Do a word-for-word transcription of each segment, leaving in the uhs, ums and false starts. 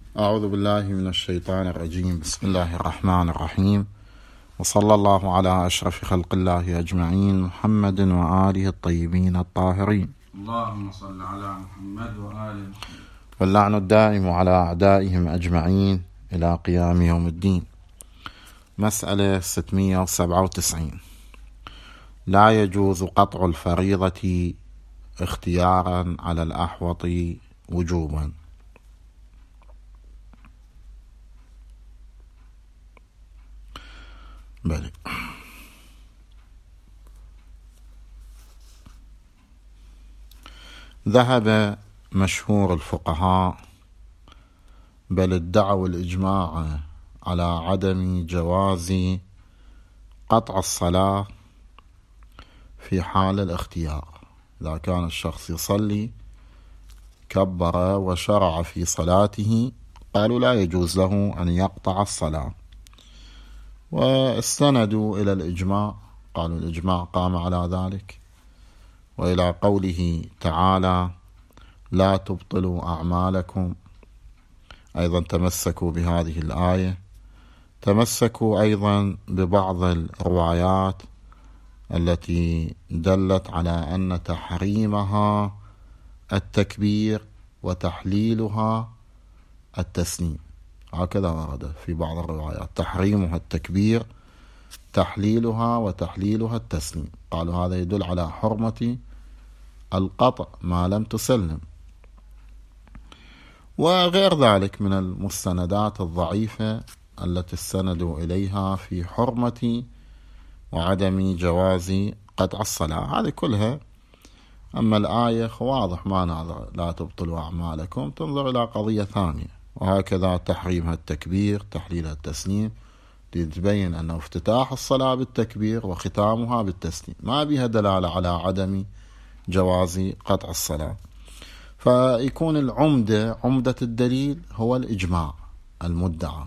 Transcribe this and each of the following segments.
أعوذ بالله من الشيطان الرجيم. بسم الله الرحمن الرحيم، وصلى الله على أشرف خلق الله أجمعين، محمد وآله الطيبين الطاهرين. اللهم صل على محمد وآل محمد. واللعن الدائم على أعدائهم أجمعين إلى قيام يوم الدين. مسألة ستمائة وسبعة وتسعين. لا يجوز قطع الفريضة اختيارا على الأحوط وجوبا. بلي. ذهب مشهور الفقهاء بل ادعوا الإجماع على عدم جواز قطع الصلاة في حال الاختيار. إذا كان الشخص يصلي كبر وشرع في صلاته، قالوا لا يجوز له أن يقطع الصلاة، واستندوا إلى الإجماع، قالوا الإجماع قام على ذلك، وإلى قوله تعالى لا تبطلوا أعمالكم، أيضا تمسكوا بهذه الآية. تمسكوا أيضا ببعض الروايات التي دلت على أن تحريمها التكبير وتحليلها التسليم، هكذا ورد في بعض الروايات تحريمها التكبير، تحليلها وتحليلها التسليم. قالوا هذا يدل على حرمة القطع ما لم تسلم، وغير ذلك من المستندات الضعيفة التي استندوا إليها في حرمة وعدم جواز قطع الصلاة، هذه كلها. أما الآية واضح ما نظر لا تبطلوا أعمالكم، تنظر إلى قضية ثانية، وهكذا تحريمها التكبير تحليلها التسليم، تبين أنه افتتاح الصلاة بالتكبير وختامها بالتسليم ما بها دلالة على عدم جواز قطع الصلاة. فيكون العمدة عمدة الدليل هو الإجماع المدعى،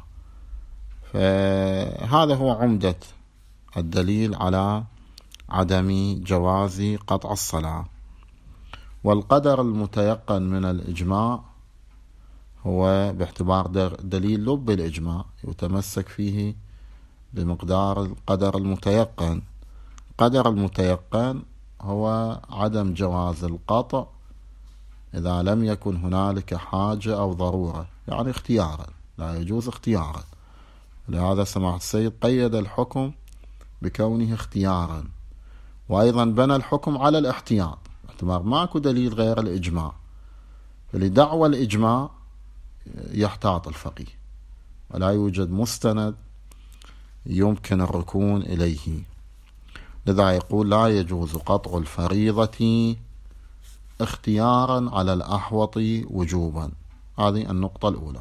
فهذا هو عمدة الدليل على عدم جواز قطع الصلاة. والقدر المتيقن من الإجماع هو باعتبار دليل لب الإجماع يتمسك فيه بمقدار القدر المتيقن. قدر المتيقن هو عدم جواز القطع إذا لم يكن هنالك حاجة أو ضرورة، يعني اختيارا، لا يجوز اختيارا. لهذا سماحة السيد قيد الحكم بكونه اختيارا، وأيضا بنى الحكم على الاحتياط باعتبار ماكو دليل غير الإجماع، فلدعوى الإجماع يحتاط الفقيه ولا يوجد مستند يمكن الركون إليه. لذا يقول لا يجوز قطع الفريضة اختيارا على الأحوط وجوبا. هذه النقطة الأولى.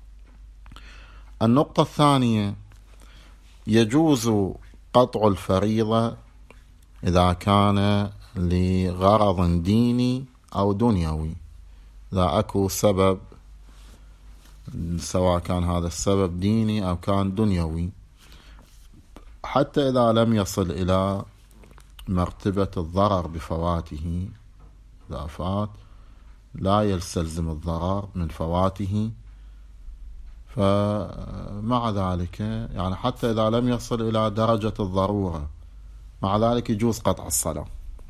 النقطة الثانية، يجوز قطع الفريضة إذا كان لغرض ديني أو دنيوي، إذا أكو سبب، سواء كان هذا السبب ديني أو كان دنيوي، حتى إذا لم يصل إلى مرتبة الضرر بفواته، إذا فات لا يستلزم الضرر من فواته، فمع ذلك يعني حتى إذا لم يصل إلى درجة الضرورة مع ذلك يجوز قطع الصلاة.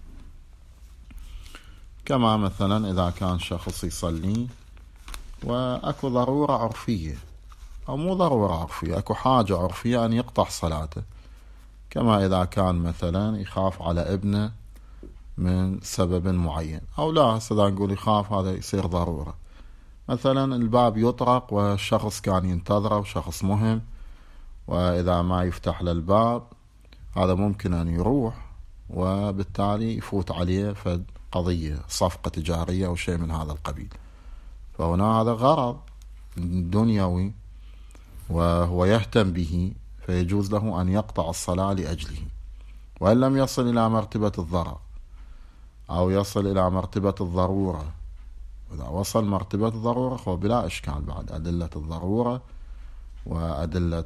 كما مثلا إذا كان شخص يصلي وأكو ضرورة عرفية، أو مو ضرورة عرفية، أكو حاجة عرفية أن يقطع صلاته، كما إذا كان مثلا يخاف على ابنه من سبب معين، أو لا هسه نقول يخاف هذا يصير ضرورة، مثلا الباب يطرق والشخص كان ينتظره وشخص مهم، وإذا ما يفتح للباب هذا ممكن أن يروح وبالتالي يفوت عليه فد قضية صفقة تجارية أو شيء من هذا القبيل، فهنا هذا غرض دنيوي وهو يهتم به، فيجوز له أن يقطع الصلاة لأجله، وإن لم يصل إلى مرتبة الضرر أو يصل إلى مرتبة الضرورة. إذا وصل مرتبة الضرورة فهو بلا إشكال بعد أدلة الضرورة وأدلة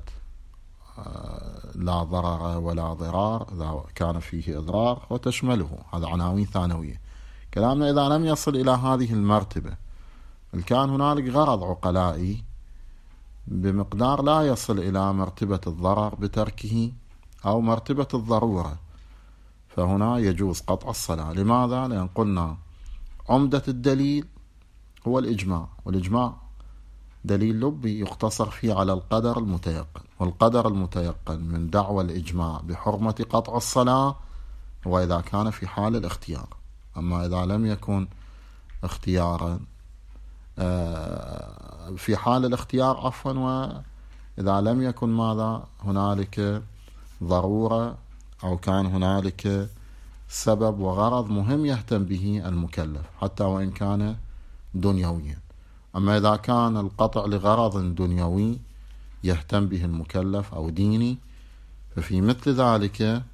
لا ضرر ولا ضرار إذا كان فيه إضرار وتشمله، هذا عناوين ثانوية. كلامنا إذا لم يصل إلى هذه المرتبة، إن كان هنالك غرض عقلائي بمقدار لا يصل إلى مرتبة الضرر بتركه أو مرتبة الضرورة، فهنا يجوز قطع الصلاة. لماذا؟ لأن قلنا عمدة الدليل هو الإجماع، والإجماع دليل لبي يقتصر فيه على القدر المتيقن، والقدر المتيقن من دعوى الإجماع بحرمة قطع الصلاة هو إذا كان في حال الاختيار. أما إذا لم يكن اختيارا في حال الاختيار عفوا وإذا لم يكن ماذا هنالك ضرورة أو كان هنالك سبب وغرض مهم يهتم به المكلف حتى وإن كان دنيويا. أما إذا كان القطع لغرض دنيوي يهتم به المكلف أو ديني، ففي مثل ذلك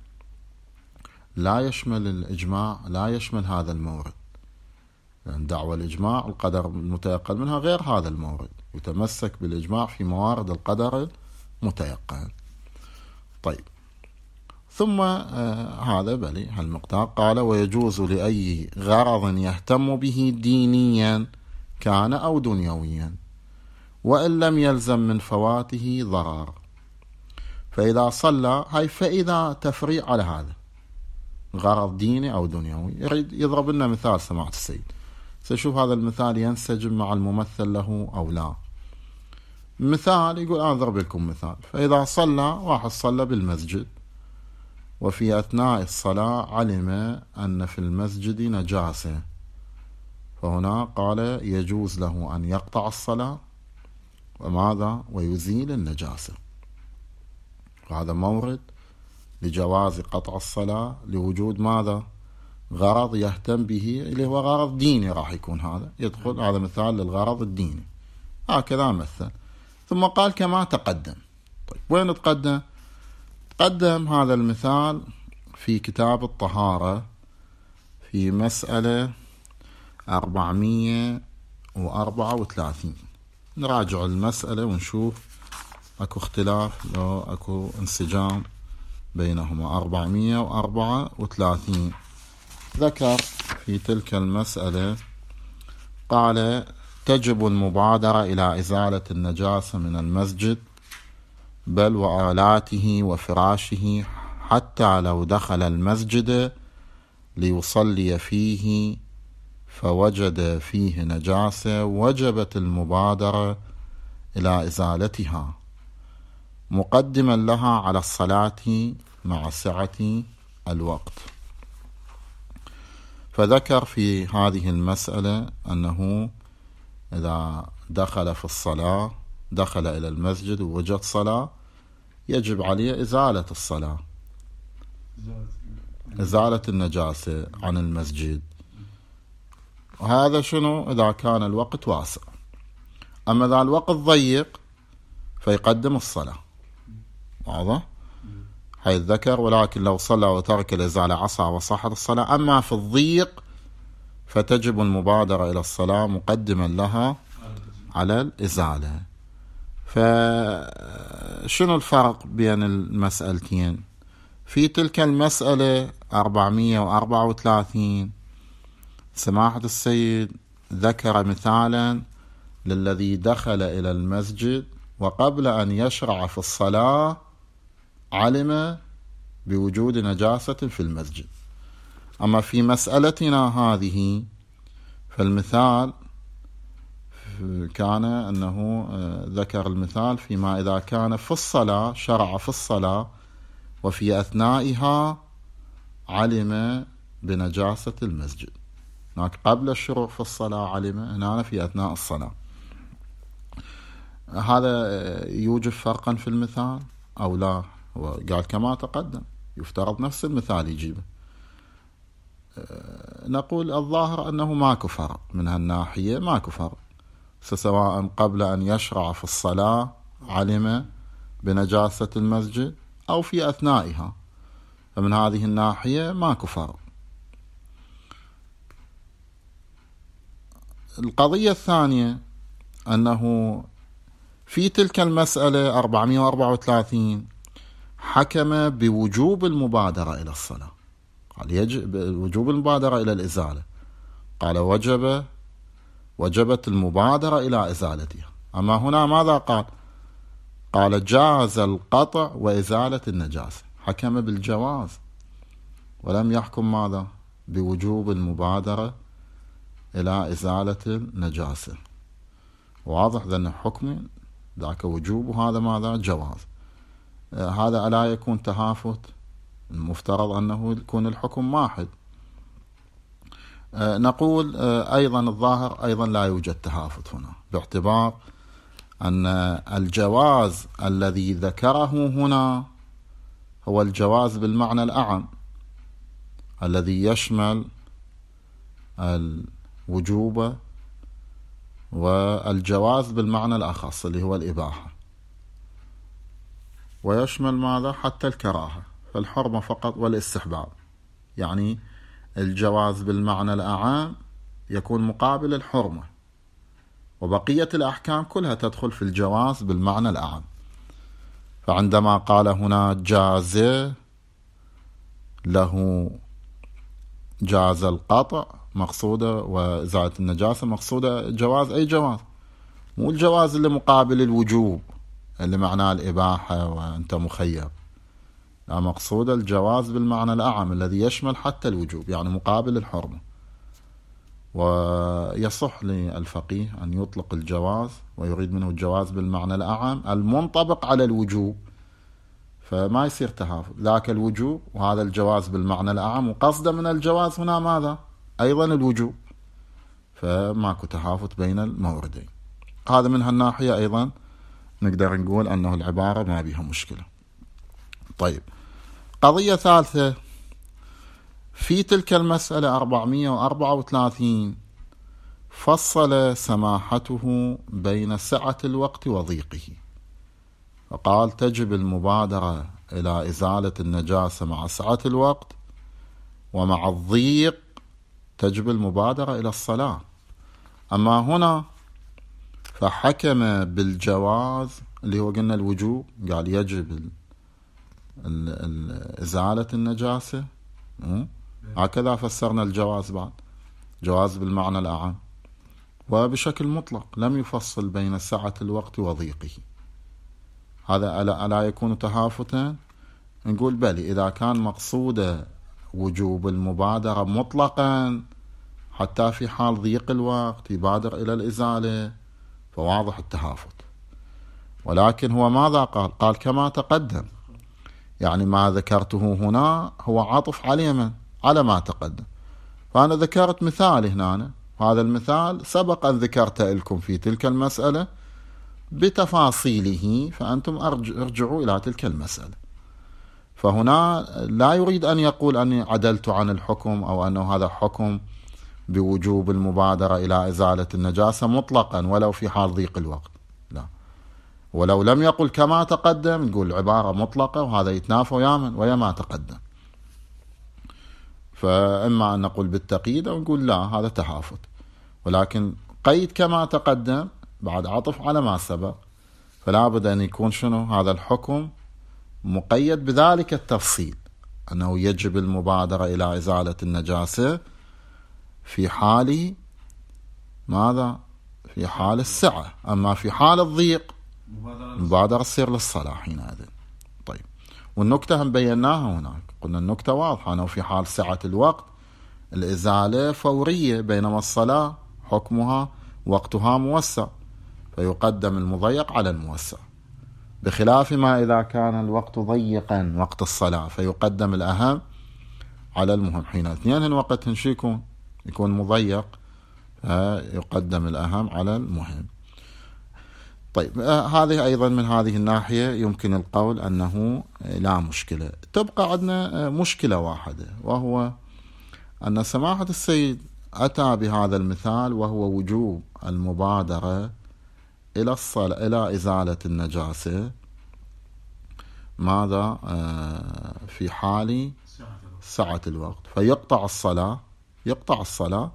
لا يشمل الإجماع لا يشمل هذا المورد، لأن دعوى الإجماع القدر المتيقن منها غير هذا المورد، يتمسك بالإجماع في موارد القدر المتيقن. طيب، ثم آه هذا بلي هالمقدار. قال ويجوز لأي غرض يهتم به دينيا كان أو دنيويا وإن لم يلزم من فواته ضرر. فإذا صلى هاي فإذا تفريع على هذا غرض ديني أو دنيوي، يريد يضرب لنا مثال سماحة السيد، سيشوف هذا المثال ينسجم مع الممثل له أو لا. مثال يقول أنا أضرب لكم مثال، فإذا صلى واحد صلى بالمسجد وفي أثناء الصلاة علم أن في المسجد نجاسة، فهنا قال يجوز له أن يقطع الصلاة وماذا ويزيل النجاسة. وهذا مورد لجواز قطع الصلاة لوجود ماذا غرض يهتم به اللي هو غرض ديني، راح يكون هذا يدخل هذا مثال للغرض الديني. هكذا مثل. ثم قال كما تقدم. طيب وين تقدم؟ تقدم هذا المثال في كتاب الطهارة في مسألة أربعمية وأربعة وثلاثين. نراجع المسألة ونشوف أكو اختلاف لو أكو انسجام بينهما. أربعمية وأربعة وثلاثين ذكر في تلك المسألة قال تجب المبادرة إلى إزالة النجاسة من المسجد بل وآلاته وفراشه حتى لو دخل المسجد ليصلي فيه فوجد فيه نجاسة وجبت المبادرة إلى إزالتها مقدما لها على الصلاة مع سعة الوقت. فذكر في هذه المسألة أنه إذا دخل في الصلاة دخل إلى المسجد ووجد صلاة يجب عليه إزالة الصلاة، إزالة النجاسة عن المسجد. وهذا شنو إذا كان الوقت واسع. أما إذا الوقت ضيق فيقدم الصلاة. واضح؟ حيث ذكر ولكن لو صلى وترك الإزالة عصى وصحت الصلاة. أما في الضيق فتجب المبادرة إلى الصلاة مقدما لها على الإزالة. فشنو الفرق بين المسألتين؟ في تلك المسألة أربعمية وأربعة وثلاثين سماحة السيد ذكر مثالا للذي دخل إلى المسجد وقبل أن يشرع في الصلاة علم بوجود نجاسة في المسجد. أما في مسألتنا هذه فالمثال كان أنه ذكر المثال فيما إذا كان في الصلاة شرع في الصلاة وفي أثنائها علم بنجاسة المسجد. هناك قبل الشروع في الصلاة علم، هنا في أثناء الصلاة. هذا يوجد فرقا في المثال أو لا؟ قال كما تقدم يفترض نفس المثال يجيبه. نقول الظاهر أنه ماكو فرق من هالناحية، ماكو فرق سواء قبل أن يشرع في الصلاة علم بنجاسة المسجد أو في أثنائها، فمن هذه الناحية ماكو فرق. القضية الثانية أنه في تلك المسألة أربعمية وأربعة وثلاثين حكم بوجوب المبادرة إلى الصلاة، قال يجب وجوب المبادرة إلى الإزالة، قال وجب وجبت المبادرة إلى إزالتها. أما هنا ماذا قال؟ قال جاز القطع وإزالة النجاسة، حكم بالجواز ولم يحكم ماذا؟ بوجوب المبادرة إلى إزالة النجاسة. واضح ذن حكم ذاك وجوب وهذا ماذا؟ جواز. آه هذا ألا يكون تهافت؟ المفترض أنه يكون الحكم واحد. آه نقول آه أيضا الظاهر أيضا لا يوجد تهافت هنا، باعتبار أن الجواز الذي ذكره هنا هو الجواز بالمعنى الأعم الذي يشمل الوجوب، والجواز بالمعنى الأخص اللي هو الإباحة، ويشمل ماذا؟ حتى الكراهة، فالحرمة فقط والاستحباب. يعني الجواز بالمعنى الأعم يكون مقابل الحرمة، وبقية الأحكام كلها تدخل في الجواز بالمعنى الأعم. فعندما قال هنا جاز له جاز القطع مقصودة وإزالة النجاسة مقصودة جواز أي جواز، مو الجواز اللي مقابل الوجوب اللي معناه الإباحة وأنت مخير، لا، مقصودة الجواز بالمعنى الأعم الذي يشمل حتى الوجوب، يعني مقابل الحرمة. ويصح للفقيه أن يطلق الجواز ويريد منه الجواز بالمعنى الأعم المنطبق على الوجوب، فما يصير تهافت، ذاك الوجوب وهذا الجواز بالمعنى الأعم، وقصد من الجواز هنا ماذا؟ أيضا الوجوب، فماكو تهافت بين الموردين. هذا من هالناحية أيضا نقدر نقول أنه العبارة ما بها مشكلة. طيب، قضية ثالثة في تلك المسألة أربعمائة وأربعة وثلاثين فصل سماحته بين سعة الوقت وضيقه، فقال تجب المبادرة إلى إزالة النجاسة مع سعة الوقت، ومع الضيق تجب المبادرة إلى الصلاة. أما هنا فحكم بالجواز اللي هو قلنا الوجوب، قال يجب ال ال ال إزالة النجاسة، هكذا فسرنا الجواز بعد، جواز بالمعنى الأعم، وبشكل مطلق لم يفصل بين سعة الوقت وضيقه. هذا ألا, ألا يكون تهافتا؟ نقول بلي، إذا كان مقصود وجوب المبادرة مطلقا حتى في حال ضيق الوقت يبادر إلى الإزالة فواضح التهافت، ولكن هو ماذا قال؟ قال كما تقدم، يعني ما ذكرته هنا هو عطف على من؟ على ما تقدم. فأنا ذكرت مثال هنا، وهذا المثال سبق أن ذكرته لكم في تلك المسألة بتفاصيله، فأنتم ارجعوا إلى تلك المسألة. فهنا لا يريد أن يقول أني عدلت عن الحكم أو أنه هذا حكم بوجوب المبادرة إلى إزالة النجاسة مطلقا ولو في حال ضيق الوقت، لا. ولو لم يقل كما تقدم نقول عبارة مطلقة وهذا يتنافى ويامن ويا ما تقدم، فإما أن نقول بالتقييد أو نقول لا هذا تهافت، ولكن قيد كما تقدم بعد عطف على ما سبق، فلا بد أن يكون شنو هذا الحكم مقيد بذلك التفصيل، أنه يجب المبادرة إلى إزالة النجاسة في حال ماذا؟ في حال السعة، أما في حال الضيق مبادرة تصير للصلاة حينئذ. طيب، والنكتة هم بيناها هناك، قلنا النكتة واضحة أنه في حال سعة الوقت الإزالة فورية، بينما الصلاة حكمها وقتها موسع فيقدم المضيق على الموسع، بخلاف ما إذا كان الوقت ضيقا وقت الصلاة فيقدم الأهم على المهم. حين اثنين وقت يكون يكون مضيق يقدم الأهم على المهم. طيب، آه هذه أيضا من هذه الناحية يمكن القول أنه لا مشكلة. تبقى عندنا آه مشكلة واحدة، وهو أن سماحة السيد أتى بهذا المثال وهو وجوب المبادرة إلى الصلاة إلى إزالة النجاسة ماذا آه في حال سعة الوقت، فيقطع الصلاة يقطع الصلاة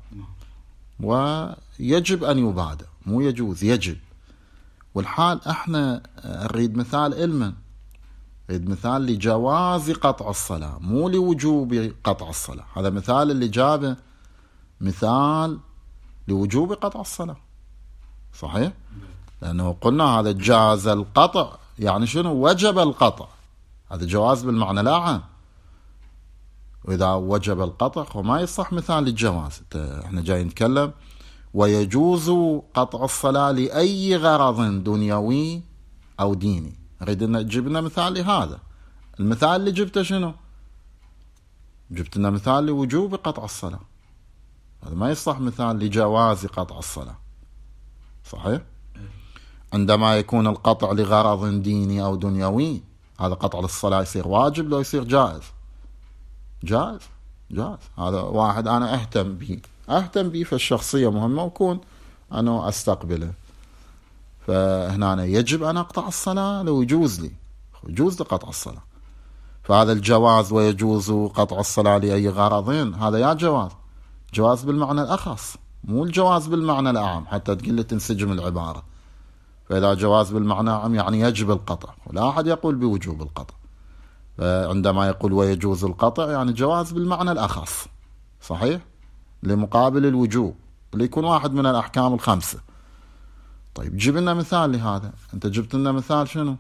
ويجب أن يبادر، مو يجوز، يجب. والحال احنا نريد مثال علما، نريد مثال لجواز قطع الصلاة مو لوجوب قطع الصلاة. هذا مثال اللي جابه مثال لوجوب قطع الصلاة، صحيح؟ لأنه قلنا هذا جاز القطع يعني شنو؟ وجب القطع. هذا جواز بالمعنى لا عام. وإذا وجب القطع وما يصح مثال للجواز. احنا جاي نتكلم ويجوز قطع الصلاة لأي غرض دنيوي أو ديني. نريد أن جبنا مثال لهذا. المثال اللي جبته شنو؟ جبت لنا مثال لوجوب قطع الصلاة. هذا ما يصح مثال لجواز قطع الصلاة. صحيح؟ عندما يكون القطع لغرض ديني أو دنيوي، هذا قطع للصلاة يصير واجب لو يصير جائز؟ جائز جائز. هذا واحد أنا أهتم به أهتم به فالشخصية مهمة وكون أنا أستقبله، فهنا أنا يجب أن أقطع الصلاة لو يجوز لي يجوز لقطع الصلاة. فهذا الجواز ويجوز قطع الصلاة لأي غرض، هذا يا جواز جواز بالمعنى الأخص، مو الجواز بالمعنى الأعم حتى تقول لي تنسجم العبارة. فإذا جواز بالمعنى الأعم يعني يجب القطع، ولا أحد يقول بوجوب القطع. فعندما يقول ويجوز القطع يعني جواز بالمعنى الأخص، صحيح، لمقابل الوجوب اللي يكون واحد من الأحكام الخمسة. طيب جيب لنا مثال لهذا. أنت جبت لنا مثال شنو؟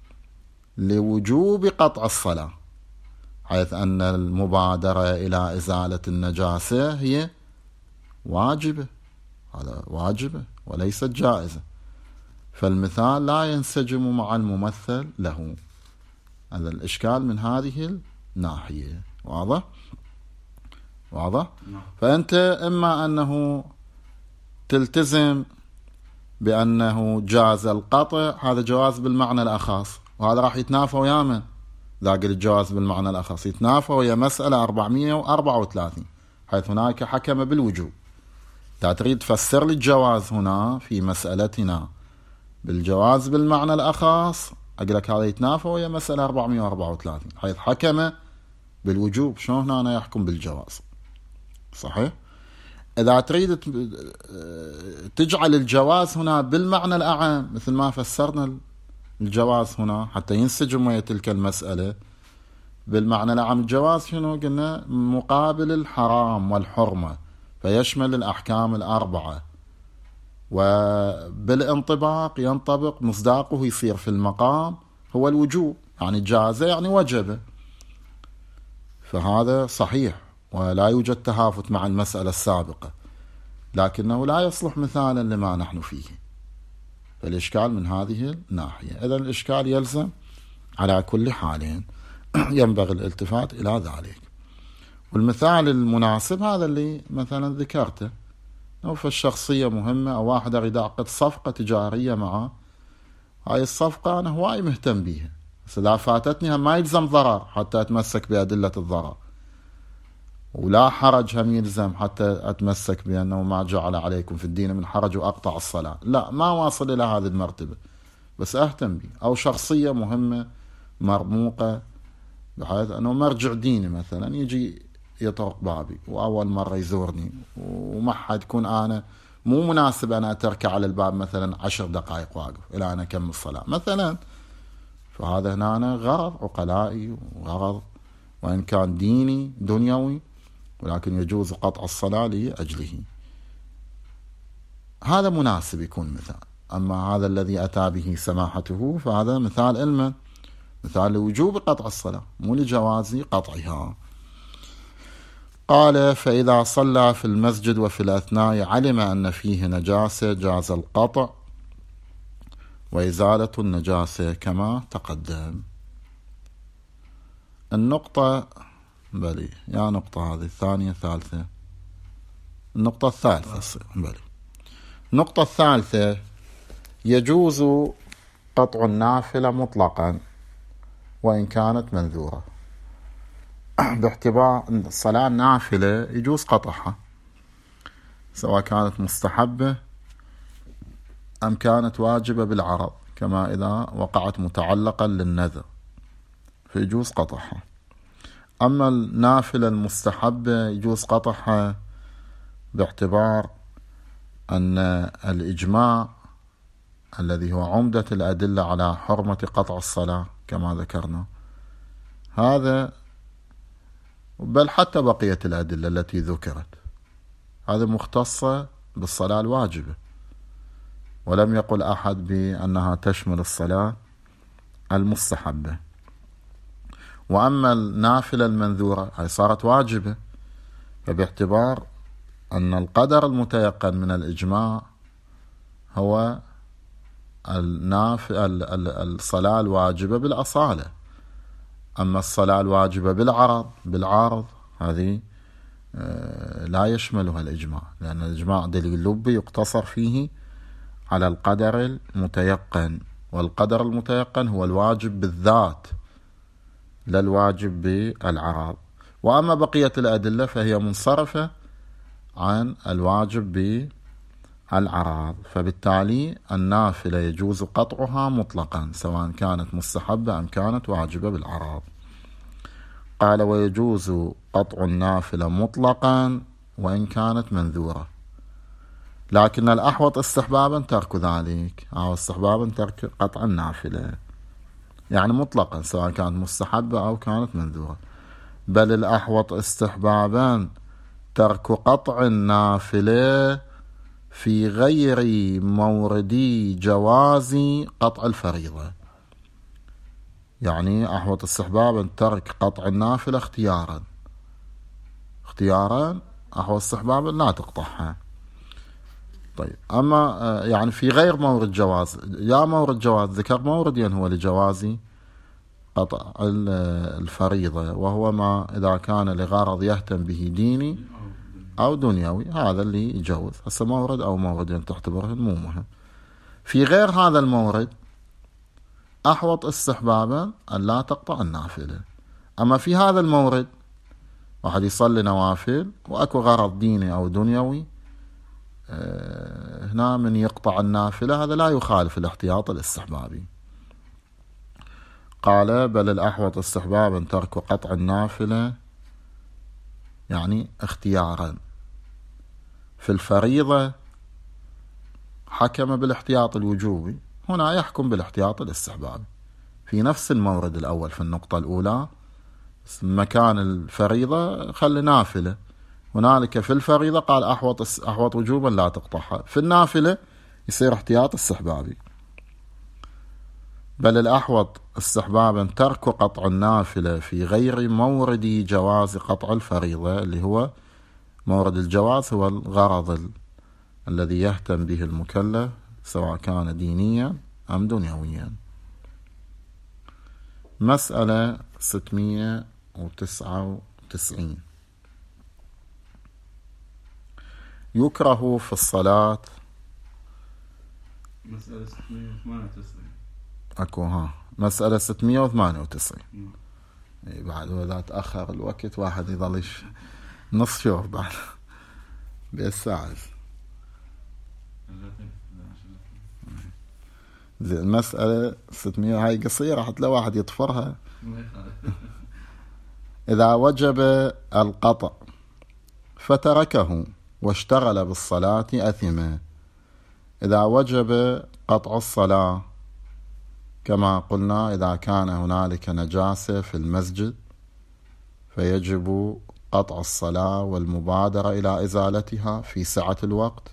لوجوب قطع الصلاة، حيث أن المبادرة إلى إزالة النجاسة هي واجبة. هذا واجبة وليست جائزة، فالمثال لا ينسجم مع الممثل له. هذا الإشكال من هذه الناحية. واضح؟ واضح؟ فأنت إما أنه تلتزم بأنه جاز القطع، هذا جواز بالمعنى الأخص، وهذا راح يتنافى ويا من؟ ذاك الجواز بالمعنى الأخص يتنافى ويا مسألة أربعمائة وأربعة وثلاثين، حيث هناك حكم بالوجوب. إذا تريد تفسر لي الجواز هنا في مسألتنا بالجواز بالمعنى الأخص، أقول لك هذا يتنافى ويا مسألة أربعمائة وأربعة وثلاثين، حيث حكم بالوجوب. شلون هنا يحكم بالجواز؟ صحيح. إذا تريد تجعل الجواز هنا بالمعنى الأعم مثل ما فسرنا الجواز هنا حتى ينسجم ويا تلك المسألة بالمعنى العام، الجواز شنو قلنا؟ مقابل الحرام والحرمة، فيشمل الأحكام الأربعة، وبالانطباق ينطبق مصداقه يصير في المقام هو الوجوب، يعني جاز يعني وجب. فهذا صحيح ولا يوجد تهافت مع المسألة السابقة، لكنه لا يصلح مثالا لما نحن فيه. فالإشكال من هذه الناحية. إذن الإشكال يلزم على كل حال ينبغي الالتفات إلى ذلك. والمثال المناسب هذا اللي مثلا ذكرته، فالشخصية مهمة، أو واحد أريد أعقد صفقة تجارية معه، هاي الصفقة أنا هواي مهتم بيها، بس إذا فاتتني ما يلزم ضرر حتى أتمسك بأدلة الضرر، ولا حرج هم يلزم حتى أتمسك بأنه ما جعل عليكم في الدين من حرج وأقطع الصلاة. لا، ما واصل إلى هذه المرتبة، بس أهتم به. أو شخصية مهمة مرموقة بحيث أنه مرجع ديني مثلا يجي يطرق بابي وأول مرة يزورني، وما حد يكون أنا مو مناسب أنا أترك على الباب مثلا عشر دقائق واقف إلى أن أكمل الصلاة مثلا. فهذا هنا أنا غرض عقلائي وغرض وإن كان ديني دنيوي، ولكن يجوز قطع الصلاة لأجله. هذا مناسب يكون مثال. أما هذا الذي أتى به سماحته فهذا مثال علما، مثال لوجوب قطع الصلاة مو لجواز قطعها. قال: فإذا صلى في المسجد وفي الأثناء علم أن فيه نجاسة جاز القطع وإزالة النجاسة كما تقدم. النقطة بلي يا نقطة هذه الثانية الثالثة النقطة الثالثة بلي النقطة الثالثة: يجوز قطع النافلة مطلقا وإن كانت منذورة، باعتبار أن الصلاة النافلة يجوز قطعها سواء كانت مستحبة أم كانت واجبة بالعرض، كما إذا وقعت متعلقا للنذر فيجوز قطعها. أما النافلة المستحبة يجوز قطعها باعتبار أن الإجماع الذي هو عمدة الأدلة على حرمة قطع الصلاة كما ذكرنا، هذا بل حتى بقية الأدلة التي ذكرت هذا مختصة بالصلاة الواجبة، ولم يقل أحد بأنها تشمل الصلاة المستحبة. وأما النافلة المنذورة هي صارت واجبة، فباعتبار أن القدر المتيقن من الإجماع هو الناف... الصلاة الواجبة بالأصالة. أما الصلاة الواجبة بالعرض بالعارض هذه لا يشملها الإجماع، لأن الإجماع دليل لبي يقتصر فيه على القدر المتيقن، والقدر المتيقن هو الواجب بالذات لا الواجب بالعرض. وأما بقية الأدلة فهي منصرفة عن الواجب بالعرض، فبالتالي النافلة يجوز قطعها مطلقا سواء كانت مستحبة أم كانت واجبة بالعرض. قال ويجوز قطع النافلة مطلقا وإن كانت منذورة، لكن الأحوط استحبابا ترك ذلك، أو استحبابا ترك قطع النافلة، يعني مطلقا سواء كانت مستحبة أو كانت منذورة. بل الأحوط استحبابا ترك قطع النافلة في غير مورد جواز قطع الفريضة، يعني أحوط استحبابا ترك قطع النافلة اختيارا اختيارا أحوط استحبابا لا تقطعها. طيب أما يعني في غير مورد جواز، يا مورد جواز ذكر موردين هو لجواز قطع الفريضة، وهو ما إذا كان لغرض يهتم به ديني أو دنيوي، هذا اللي يجوز. هسه مورد أو موردين تعتبره مو مهم. في غير هذا المورد أحوط استحبابا أن لا تقطع النافلة. أما في هذا المورد واحد يصلي نوافل وأكو غرض ديني أو دنيوي، هنا من يقطع النافلة هذا لا يخالف الاحتياط الاستحبابي. قال بل الأحوط استحبابا ترك قطع النافلة يعني اختيارا. في الفريضة حكم بالاحتياط الوجوبي، هنا يحكم بالاحتياط الاستحبابي في نفس المورد الأول. في النقطة الأولى مكان الفريضة خلي نافلة، هنالك في الفريضة قال أحوط أحوط وجوبا لا تقطعها، في النافلة يصير احتياط استحبابي. بل الأحوط استحبابا ترك قطع النافلة في غير مورد جواز قطع الفريضة، اللي هو مورد الجواز هو الغرض ال... الذي يهتم به المكلف سواء كان دينيا أم دنيويا. مسألة ستمائة وتسعة وتسعين. يكره في الصلاة مسألة ستمائة وثمانية وتسعين أكو ها مسألة ستمائة وثمانية وتسعين. بعد وإذا تأخر الوقت واحد يظلش نصف يوم بعد بالساعة. زي المسألة ستمائة هاي قصيرة حتى لو واحد يطفرها. إذا وجب القطع فتركه واشتغل بالصلاة أثما. إذا وجب قطع الصلاة كما قلنا إذا كان هنالك نجاسة في المسجد فيجب قطع الصلاة والمبادرة إلى إزالتها في سعة الوقت،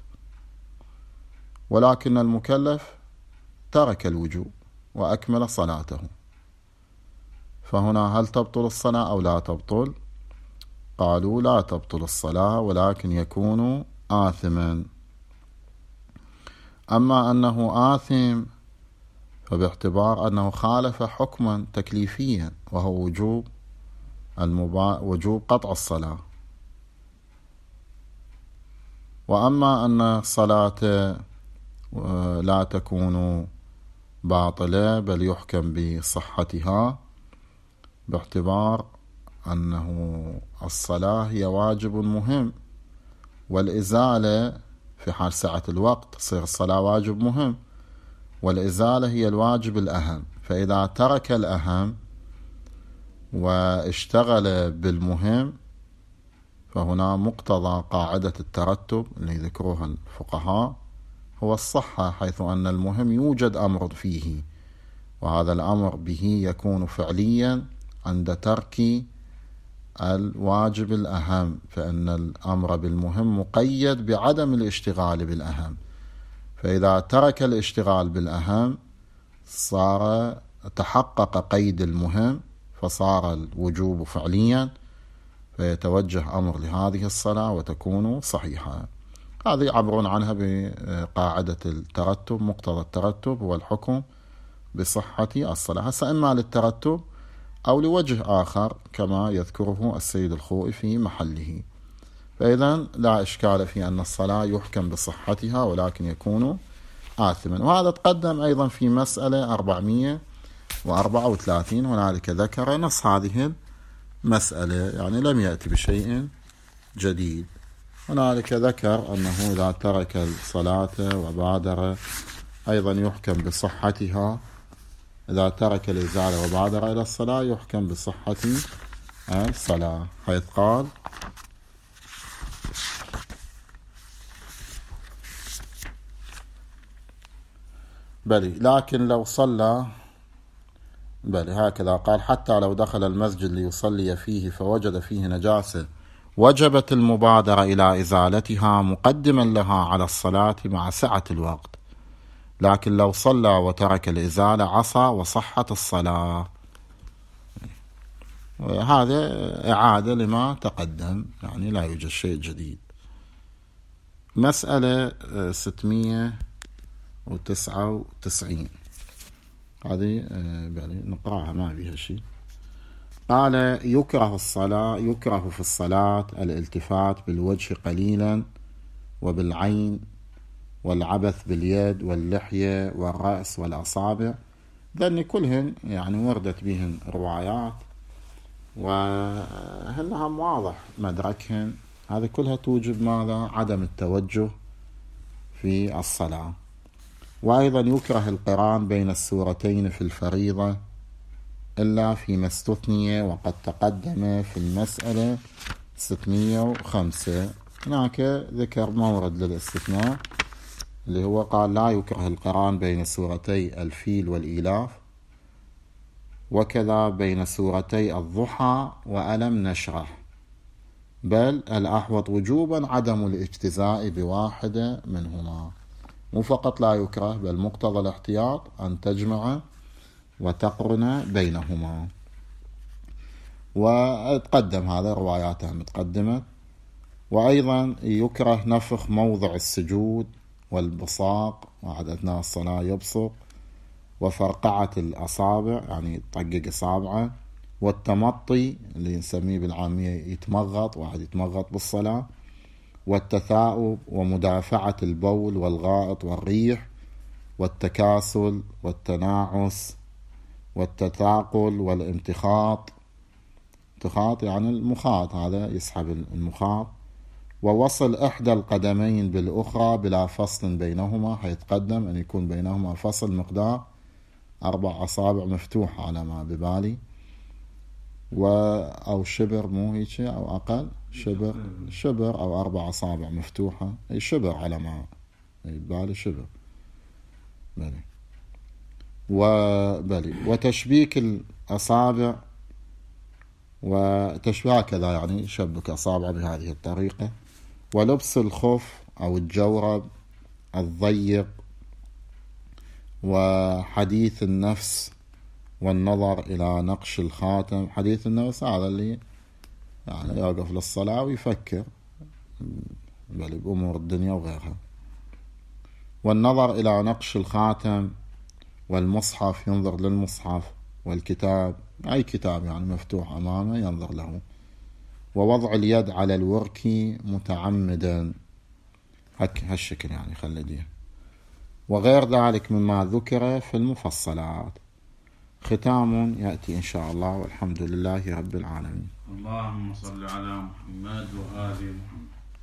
ولكن المكلف ترك الوجوب وأكمل صلاته، فهنا هل تبطل الصلاة أو لا تبطل؟ قالوا لا تبطل الصلاة ولكن يكون آثما. أما أنه آثم فباعتبار أنه خالف حكما تكليفيا وهو وجوب المبا... وجوب قطع الصلاة. وأما أن الصلاة لا تكون باطلة بل يحكم بصحتها باعتبار أنه الصلاة هي واجب مهم، والإزالة في حال سعة الوقت تصير الصلاة واجب مهم، والإزالة هي الواجب الأهم. فإذا ترك الأهم واشتغل بالمهم فهنا مقتضى قاعدة الترتب اللي ذكروها الفقهاء هو الصحة، حيث أن المهم يوجد أمر فيه، وهذا الأمر به يكون فعليا عند ترك الواجب الأهم، فإن الأمر بالمهم مقيد بعدم الاشتغال بالأهم. فإذا ترك الاشتغال بالأهم صار تحقق قيد المهم فصار الوجوب فعليا، فيتوجه أمر لهذه الصلاة وتكون صحيحة. هذه يعبرون عنها بقاعدة الترتب، مقتضى الترتب هو الحكم بصحة الصلاة، هسا إما للترتب أو لوجه آخر كما يذكره السيد الخوئي في محله. فإذا لا إشكال في أن الصلاة يحكم بصحتها ولكن يكون آثما. وهذا تقدم أيضا في مسألة أربعمائة وأربعة وثلاثين، هنالك ذكر نص هذه المسألة، يعني لم يأتي بشيء جديد. هنالك ذكر أنه إذا ترك الصلاة وبادر أيضا يحكم بصحتها، إذا ترك الإزالة وبادر إلى الصلاة يحكم بصحة الصلاة، حيث قال: بلي لكن لو صلى، بلي هكذا قال: حتى لو دخل المسجد ليصلي فيه فوجد فيه نجاسة وجبت المبادرة إلى إزالتها مقدما لها على الصلاة مع سعة الوقت، لكن لو صلى وترك الإزالة عصى وصحت الصلاة. هذا إعادة لما تقدم، يعني لا يوجد شيء جديد. مسألة ستمائة وتسعة وتسعين هذه نقرأها ما بها شيء. قال: يكره الصلاة يكره في الصلاة الالتفات بالوجه قليلا وبالعين والعبث باليد واللحية والرأس والأصابع، لأن كلهن يعني وردت بهن روايات وهنها واضح مدركهن، هذه كلها توجب ماذا؟ عدم التوجه في الصلاة. وأيضا يكره القران بين السورتين في الفريضة إلا فيما استثني وقد تقدم في المسألة ستمائة وخمسة. هناك ذكر مورد للاستثناء اللي هو قال: لا يكره القران بين سورتي الفيل والإيلاف، وكذا بين سورتي الضحى وألم نشرح، بل الأحوط وجوبا عدم الاجتزاء بواحدة منهما. مو فقط لا يكره، بل مقتضى الاحتياط أن تجمع وتقرن بينهما. وتقدم هذا رواياتها متقدمة. وأيضا يكره نفخ موضع السجود والبصاق، وعد أثناء الصلاة يبصق، وفرقعة الأصابع يعني يطقق أصابعه، والتمطي اللي نسميه بالعامية يتمغط، واحد يتمغط بالصلاة، والتثاؤب ومدافعة البول والغائط والريح، والتكاسل والتناعس والتثاقل والامتخاط، امتخاط يعني المخاط، هذا يسحب المخاط، ووصل إحدى القدمين بالأخرى بلا فصل بينهما، هيتقدم أن يكون بينهما فصل مقدار أربع أصابع مفتوحة على ما ببالي، و أو شبر، مو هيك أو أقل، شبر شبر أو أربع أصابع مفتوحة، أي شبر على ما ببالي، شبر بلي. وبلي وتشبيك الأصابع، وتشبيه هكذا يعني شبك أصابع بهذه الطريقة، ولبس الخف أو الجورب الضيق، وحديث النفس والنظر إلى نقش الخاتم. حديث النفس هذا اللي يعني يوقف للصلاة ويفكر بل بأمور الدنيا وغيرها. والنظر إلى نقش الخاتم والمصحف، ينظر للمصحف، والكتاب أي كتاب يعني مفتوح أمامه ينظر له. ووضع اليد على الوركي متعمدا، هك هالشكل يعني خلديه. وغير ذلك مما ذكر في المفصلات. ختام يأتي إن شاء الله، والحمد لله رب العالمين. اللهم صل على محمد وآل محمد.